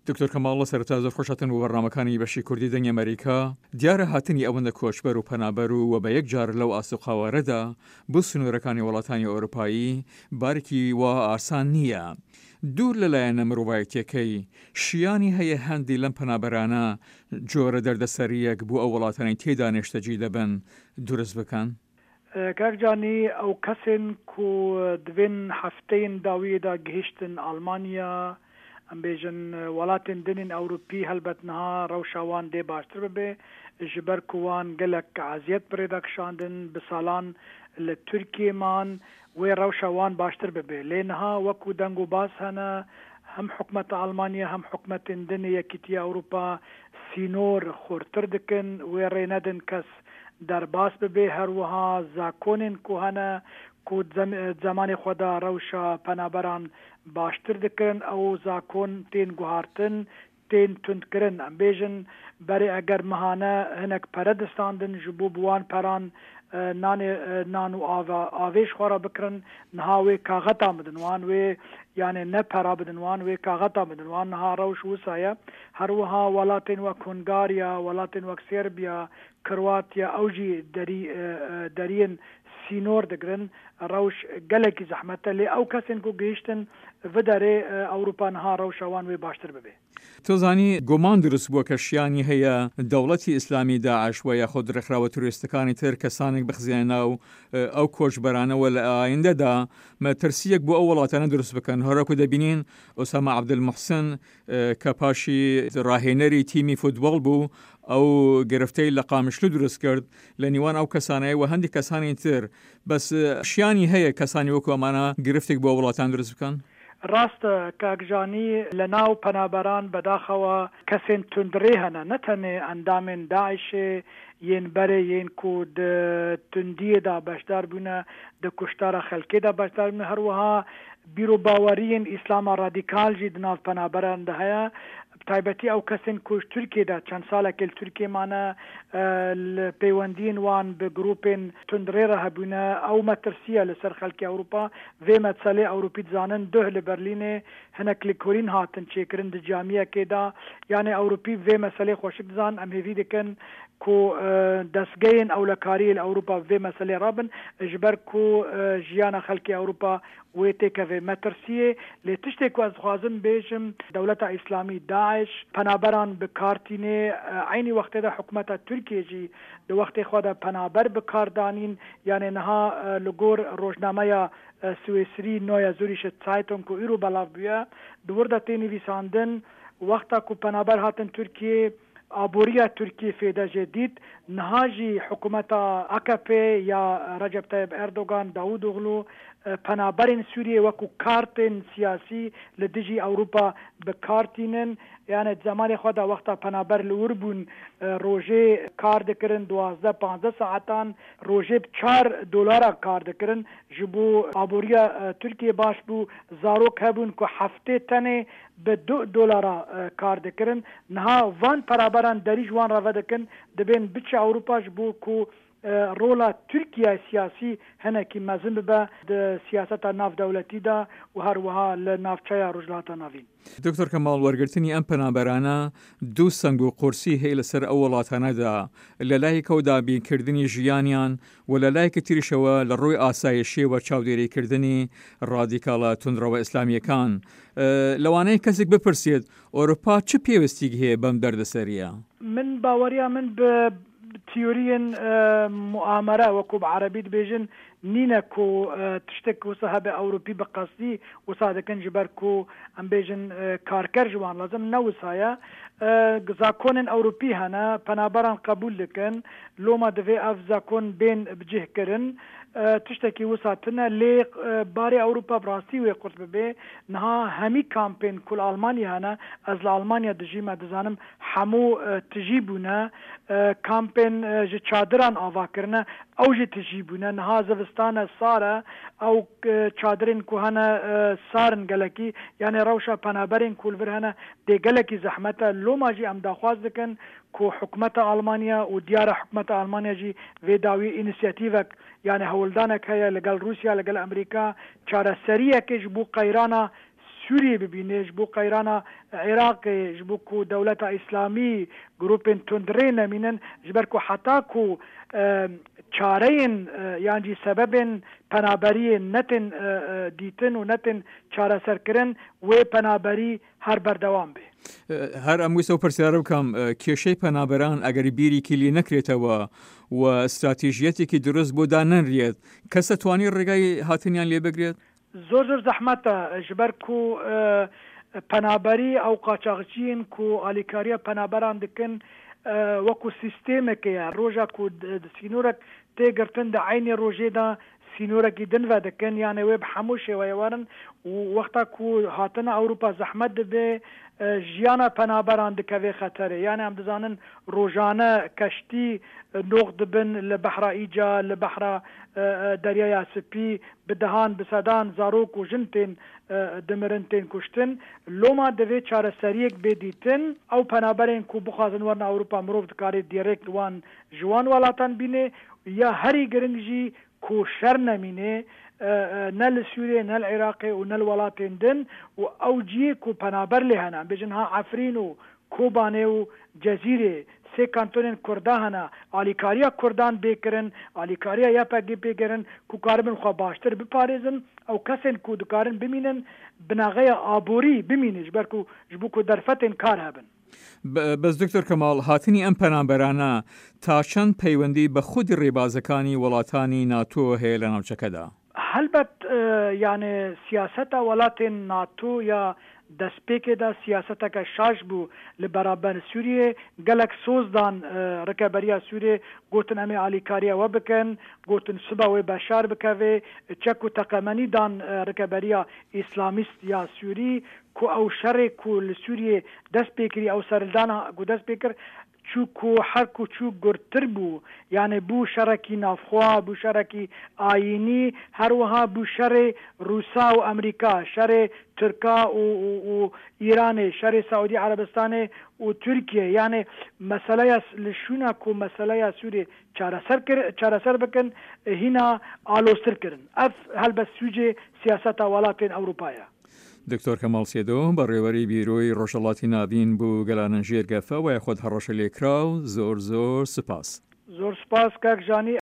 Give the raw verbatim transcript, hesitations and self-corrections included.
دکتۆر کەماڵ سەرەتا زۆر خۆشاتن بۆ بەڕنامەکانی بەشی کوردی دەنگی ئەمریکا. دیارە هاتنی ئەوەندە کۆچبەر و پەنابەر و وە بە یەک جار لەو ئاسوقاوەرەدا بۆ سنوورەکانی وڵاتانی ئەوروپایی بارێکی وا ئاسان نییە. دوور لەلایەنە مرۆڤایەتیەکەی شیانی هەیە هەندی لەم پەنابەرانە جۆرە دەردەسەریەک بۆ ئەو وڵاتانی تێدا نێشتەجی دەبن دروست بکەن. کاکجانی ئەو کەسن کو دوێن هەفتەین داویەدا گەیشتن ئەڵمانیا ئەم بێژن وڵاتên dinên ئەوروپی هەلبەتنها ڕەوشاوان دێ باشتر ببێ ji ber ku wan gelek eziyet birêda kişandin bi salan li Tirkiyeyman wê rewşa wan baştir bibe lê niha wekû deng û baz hene hem hikûmeta Almanya hem hikûmetên dinê Yekîtiya Ewropa sînor xurtir dikin wê rê nedin kes derbas bibe her wiha zakonên ku hene ku zemanê xwe da rewşa penaberan baştir dikin ew zakon tên guhartin tên tundkirin em bêjin berê eger mihane hinek pere distandin ji bo bi wan peran nanê nan û avêj xwe ra bikirin niha wê kaxeta bidin wan wê yani ne pera bidin wan wê kaxeta bidin wan niha rewş wisa ye her wiha welatên wek Hungarya welatên wek Serbiya Kroatya ew jî derî deriyên sînor digirin rewş gelekî zehmet e lê ew kesên ku gihîştin vi derê Ewropa niha rewşa wan wê baştir bibe. تۆ زانی گۆمان دروست بووە کە شیانی هەیە دەوڵەتی ئیسلامی داعش و یاخۆ ڕێکخراوە تروریستەکانی تر کەسانێک بخزیێنە ناو ئەو کۆچبەرانەوە لە ئایندەدا مەترسیەک بۆ ئەو وڵاتانە دروست بکەن. هەروەکو دەبینین ئۆسامە عەبدولموحسن کە پاشی ڕاهێنەری تیمی فوتبۆڵ بوو ئەو گرفتەی لە قامشلو دروست کرد لە نیوان ئەو کەسانەیە و هەندی کەسانی تر بەس شیانی هەیە کەسانی وەکو ئەمانە گرفتێک بۆ وڵاتان دروست بکەن. ڕاستە کاکجانی لە ناو پەنابەران بەداخەوە کەسێن توندرێ هەنە نەتەنێ ئەندامێن داعشێ یەن بەرێ یەن کو توندیەدا بەشدار بوونە دە کوشتارە خەلکێدا بەشدار بوونە هەروەها بیرۆ باوەریین ئیسلاما ڕادیکال جی دناو پەنابەراندا هەیە تایبەتی ئەو کەسن کوش تورکێدا چەند ساڵێکی تورکێمانە پەیوەندیین وان بە گروپێن توندرێرە هەبوونە ئەو مەترسیە لەسەر خەڵکی ئەوروپا vê مەسەلەی ئەوروپی دزانن دوه لە بەرلینێ هەنێک لێکۆلین هاتن چێکردن di جامیەکێدا یانێ ئەوروپی vê مەسەلەی خۆشک دزان ئەم هێوی دەکەن کو دەستگەین ئەولەکاری لە ئەوروپا vê مەسەلەی ڕابن ji ber ku ژیانە خەڵکی ئەوروپا wê têkevê metirsiye lê tiştê ku ez dixwazim bêjim dewleta îslamî Daeş penaberan bi kartînê aynî wextê de hikûmeta Tirkiye jî di wextê xwe de penaber bi kardanîn yanê niha li gor rojnameya Swêsrî Neue Zürcher Zeitung ku îro belav bûye di wir de tê nivîsandin wexta ku penaber hatin Tirkiye aboriya Tirkiye fêde jê dît niha jî hikûmeta A K P ya Recep Tayyip Erdogan Davutoglu penaberên Sûriye wekû kartên siyasî li dijî Ewropa bi kartînin yani zemanê xwe de wexta penaber li wir bûn rojê kar dikirin duwazdeh panzdeh saetan rojê çar dolara kar dikirin ji bo aboriya Tirkiye baş bû zarok hebûn ku heftê tenê bi du dolara kar dikirin niha van penaberan derî ji wan re vedikin dibên biçe Ewropa ji bo ku رولا ترکیه سیاسی هنکی مزن به د سیاست ناف دولتی دا و هر وها لنافچه رجلات ناوین. دکتۆر کەماڵ وەرگرتنی ئەم پەنابەرانە دوو سنگ و قورسی هەیە لەسەر ئەو وڵاتانەدا لە لای کەودا بینکردنی ژیانیان و لە لایەکی تریشەوە لە ڕووی ئاسایشی و چاودێریکردنی ڕادیکاڵە توندڕەوە ئیسلامیەکان. لەوانەیە کەسێک بپرسێت ئەوروپا چ پێویستیک هەیە بەم دەردەسەریە؟ من باوەریە من بە تیۆریین مؤامرە وەکو بە عەرەبی دەبێژن نینە کو تشتێک وسە هەبێ ئەوروپی بە قەسدی وسا دەکەن ji ber ku ئەم بێژن کارکەر ji wan lazim newsaya zakonên Ewropî hene penaberan qebûl dikin loma divê ev zakon bên bicihkirin tiştekî wisa tune lê barê Ewropa bi rastî wê qurt bibe niha hemî kampên ku li Almanya hene ez li Almanya dijî me dizanim hemû tijî bûne kampên ji çadiran avakirine ew jî tijî bûne niha zivistane sar e ew çadirên ku hene sarin gelekî yani rewşa penaberên ku li vir hene dê gelekî zehmet e loma jî em daxwaz dikin ku hikûmeta Almanya û diyara hikûmeta Almanya jî vê dawî înisiyatîvek yani hewldanek heye legel Rusya legel Amerîka çareseriyekê ji bo qeyrana سوریه ببینێ بۆ قەیرانە عێراقی بۆ کو دەولەتە ئیسلامی گروپên تندرê nemînin ji ber ku heta ku çareyên yancî sebebên penaberiyê netin dîtin û netin çareserkirin wê penaberî her berdewam bê. هەر ئەم ویسە و پرسیارە بکەم کێشەی پەنابەران ئەگەری بیریکی لێ نەکرێتەوە و استراتیژیەتێکی دروست بۆ دانەنرێت کەس دەتوانێت ڕێگای هاتنیان لێ بگرێت؟ زۆر زۆر زەحمەتە ji ber ku penaberî ew qaçaxçiyên ku alîkariya penaberan dikin wekû sîstêmekê ye roja ku sînorek têgirtin di eynê rojê de sînorekî din ve dikin yani wê bi hemû şêweyê warin û wexta ku hatina Ewropa zehmet dibe jiyana penaberan dikeve xeterê yani em dizanin rojane keştî nox dibin li behra îca li behra deryaya Spî bi dehan bi sedan zarok û jin tên dimirin tên kuştin loma divê çareseriyek bê dîtin ew penaberên ku bixwazin werin Ewropa mirov dikarê dirêkt wan ji wan welatan bîne ya herî giring jî ku şer nemîne ne li Sûriye ne li Iraqê û ne li welatên din û ew ciyê ku penaber lê hene bêjin ha Efrîn û Kobanê û Cezîrê sê kantonên Kurda hene alîkariya Kurdan bêkirin alîkariya Y P G pêkirin ku karibin xwe baştir biparêzin ew kesên ku dikarin bimînin binaxeya aborî bimînin ji ber ku ji bo ku derfetên kar hebin. بەس دکتۆر کەماڵ هاتنی ئەم پەنابەرانە تا چەند پەیوەندی بە خودی ڕێبازەکانی وڵاتانی ناتۆ هەیە لە ناوچەکەدا؟ هەلبەت یانێ سیاسەتە وڵاتên ناتۆ یا destpêkê de siyaseteke şaş bû li beraber Sûriyê gelek sozdan rikeberiya Sûriyê gotin em ê alîkariya we bikin gotin siba wê beşar bikeve çek û teqemenî dan rikeberiya İslamîst ya Sûrî ku ew şerê ku li Sûriyê dest pê kirî ew serildana ku dest pê kir çû ku her ku çû gurtir bû yani bû şerekî navxwe bû şerekî ayînî her wiha bû şerê Rûsa û Amerîka şerê Tirka û û İranê şerê Saûdî Erebistanê û Tirkiye yani meseleya li şûna ku meseleya Sûriyê çareser kir çareser bikin hîna alostir kirin ev helbet sûcê siyaseta welatên Ewropaya. دکتۆر کەماڵ سێدۆ بەڕێوەری بیرۆی ڕۆژهەڵاتی ناوین بوو گەلانە ژێرگەفە و یاخۆت هەڕەشە لێکراو زۆر زۆر سپاس. زۆر سپاس کاک ژانی.